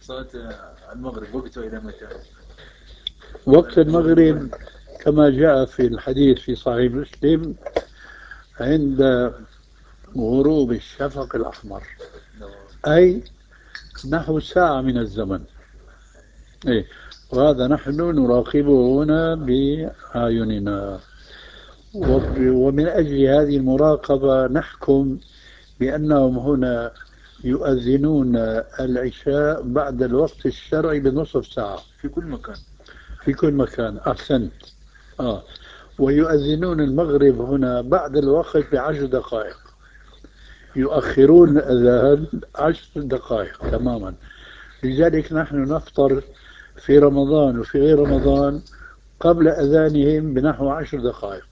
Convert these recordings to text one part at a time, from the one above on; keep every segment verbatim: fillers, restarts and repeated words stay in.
صلاة المغرب وقته إلى متى؟ وقت المغرب كما جاء في الحديث في صحيح مسلم عند غروب الشفق الأحمر، أي نحو ساعة من الزمن. إيه؟ وهذا نحن نراقبه هنا بأعيننا، وب- ومن أجل هذه المراقبة نحكم بأنهم هنا يؤذنون العشاء بعد الوقت الشرعي بنصف ساعة في كل مكان. في كل مكان. أحسنت. آه. ويؤذنون المغرب هنا بعد الوقت بعشر دقائق، يؤخرون الأذان عشر دقائق تماما. لذلك نحن نفطر في رمضان وفي غير رمضان قبل أذانهم بنحو عشر دقائق.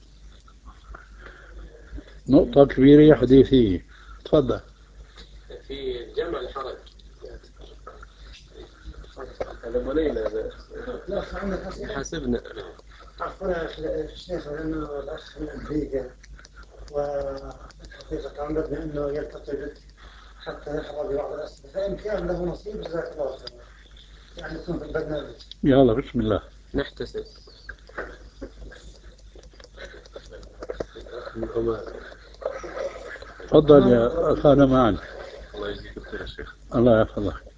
نقطة كبيرة حديثية. تفضل. في جمع الحرج هذا ملينا حاسبنا. عفوا الشيخ، لأنه الأخ من أمريكا والحقيقة تعمدنا أنه يلتقي بك حتى يحظى ببعض الأسئلة، فإن كان له نصيب جزاك الله خيرا، يعني يكون في البرنامج. يلا بسم الله. نحتسب. تفضل يا أخانا معا. الله يجزيك الخير يا شيخ. الله يحفظك.